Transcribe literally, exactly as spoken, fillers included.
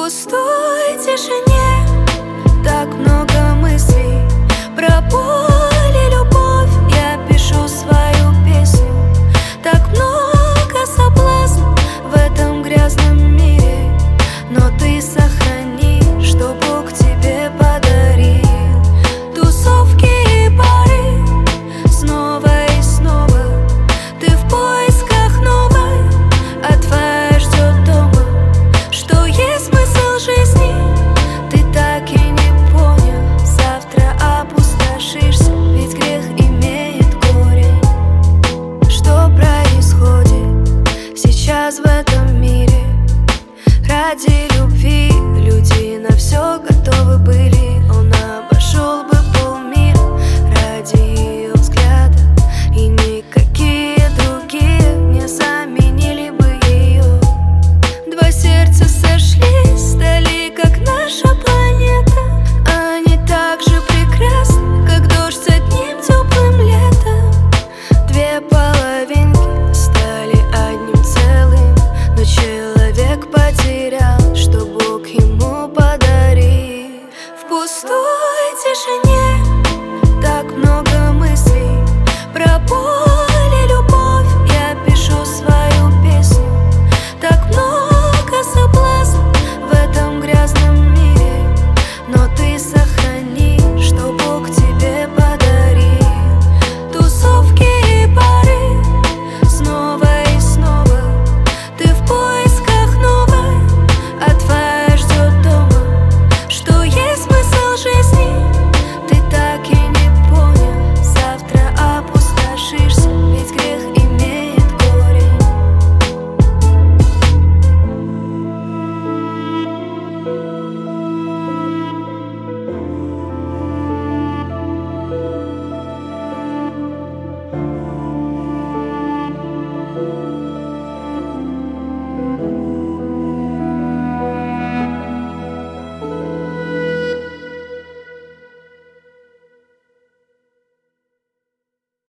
пустой тишине так много мыслей про боль и любовь. Я пишу свою песню. Так много соблазн в этом грязном мире, но ты сохрани, что Бог тебе подарил. Тусовки и пары снова и снова. Ты в поисках новой, а твоя ждет дома. Что есть смысл жизни, ты так и не понял. Завтра опустошишься, ведь грех имеет корень. Что происходит сейчас в этом мире? Ради любви люди на все готовы были. Он обошел бы полмира ради